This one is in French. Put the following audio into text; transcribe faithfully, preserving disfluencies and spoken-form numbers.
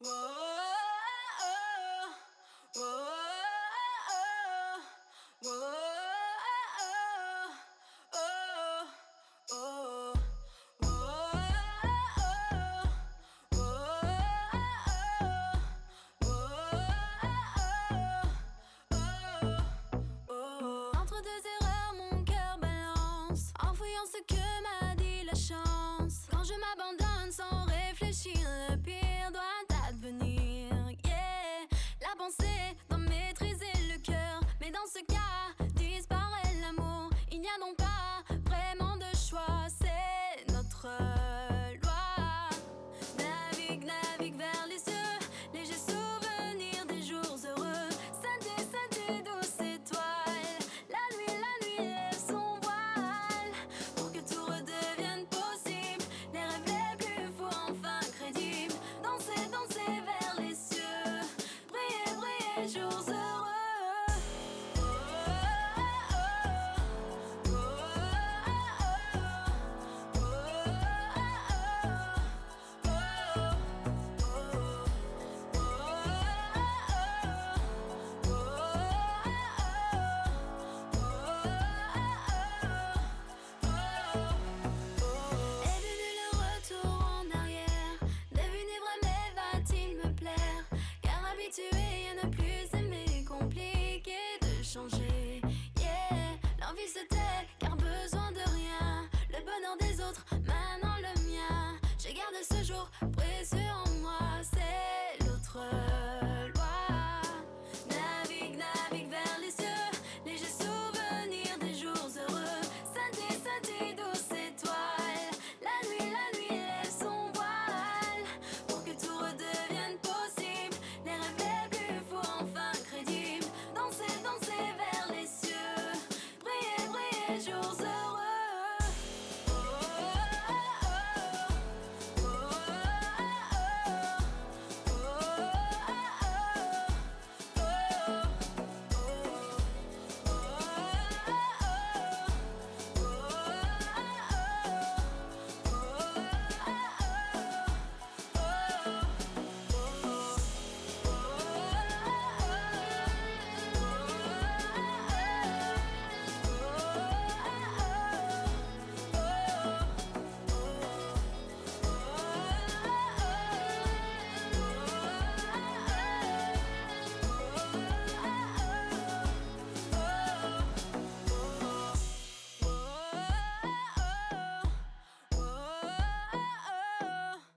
Entre deux erreurs, mon cœur balance, enfouillant ce que m'a dit la chance. Quand je m'abandonne sans réfléchir, le pire doit advenir. Yeah, la pensée doit maîtriser le cœur, mais dans ce cas, disparaît l'amour. Il n'y a donc pas vraiment de choix, c'est notre loi. Navigue, navigue vers les cieux, léger souvenir des jours heureux. Scintille, scintille, douce étoile, la nuit, la nuit lève son voile, pour que tout redevienne possible, les rêves les plus fous enfin crédibles. Danser, danser vers les cieux, briller, briller, jours heureux. Habitué à ne plus aimer, compliqué de changer. Yeah, l'envie se tait car besoin de rien. Le bonheur des autres, maintenant le mien. Je garde ce jour précieux en moi.